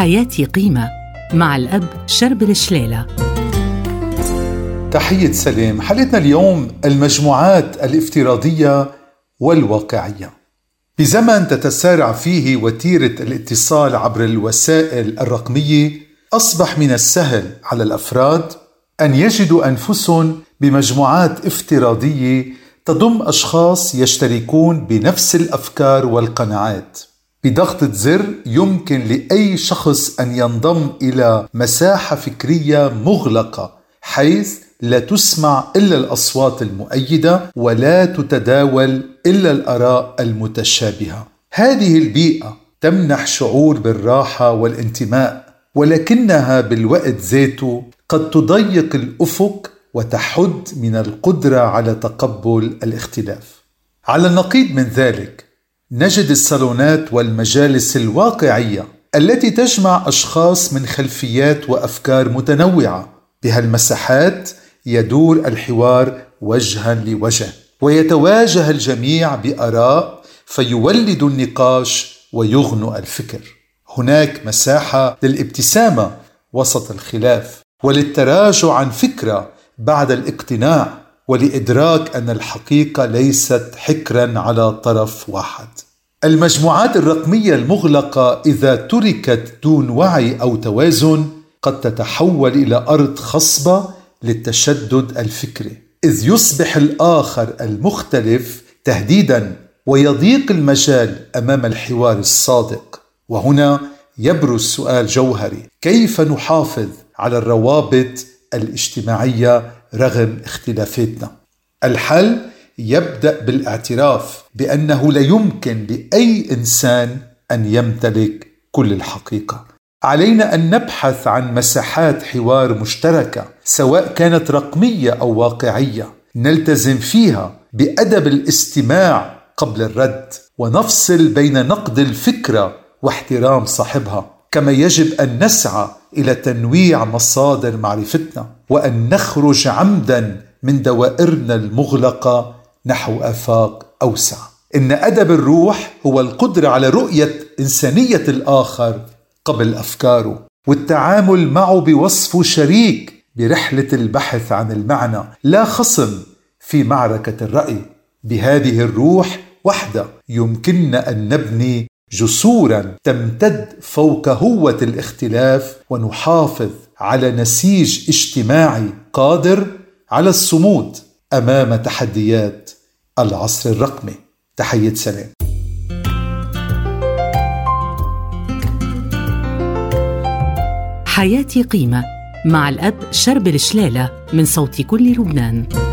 حياتي قيمة مع الأب شربل شليلة. تحية سلام. حلقتنا اليوم المجموعات الافتراضية والواقعية. بزمن تتسارع فيه وتيرة الاتصال عبر الوسائل الرقمية، أصبح من السهل على الأفراد أن يجدوا أنفسهم بمجموعات افتراضية تضم أشخاص يشتركون بنفس الأفكار والقناعات. بضغطة زر يمكن لأي شخص أن ينضم إلى مساحة فكرية مغلقة، حيث لا تسمع إلا الأصوات المؤيدة ولا تتداول إلا الآراء المتشابهة. هذه البيئة تمنح شعور بالراحة والانتماء، ولكنها بالوقت ذاته قد تضيق الأفق وتحد من القدرة على تقبل الاختلاف. على النقيض من ذلك، نجد الصالونات والمجالس الواقعية التي تجمع أشخاص من خلفيات وأفكار متنوعة. بهالمساحات يدور الحوار وجها لوجه، ويتواجه الجميع بآراء فيولد النقاش ويغنو الفكر. هناك مساحة للابتسامة وسط الخلاف، وللتراجع عن فكرة بعد الاقتناع، ولإدراك أن الحقيقة ليست حكرا على طرف واحد. المجموعات الرقمية المغلقة إذا تركت دون وعي أو توازن قد تتحول إلى أرض خصبة للتشدد الفكري، إذ يصبح الآخر المختلف تهديدا ويضيق المجال أمام الحوار الصادق. وهنا يبرز سؤال جوهري: كيف نحافظ على الروابط الاجتماعية رغم اختلافاتنا؟ الحل يبدأ بالاعتراف بأنه لا يمكن لأي إنسان أن يمتلك كل الحقيقة. علينا أن نبحث عن مساحات حوار مشتركة، سواء كانت رقمية أو واقعية، نلتزم فيها بأدب الاستماع قبل الرد، ونفصل بين نقد الفكرة واحترام صاحبها. كما يجب أن نسعى إلى تنويع مصادر معرفتنا، وأن نخرج عمدا من دوائرنا المغلقة نحو آفاق أوسع. إن أدب الروح هو القدرة على رؤية إنسانية الآخر قبل أفكاره، والتعامل معه بوصفه شريك برحلة البحث عن المعنى، لا خصم في معركة الرأي. بهذه الروح وحدة يمكننا أن نبني جسورا تمتد فوق هوة الاختلاف، ونحافظ على نسيج اجتماعي قادر على الصمود أمام تحديات العصر الرقمي. تحية سلام. حياتي قيمة مع الأب شربل شليلة من صوت كل لبنان.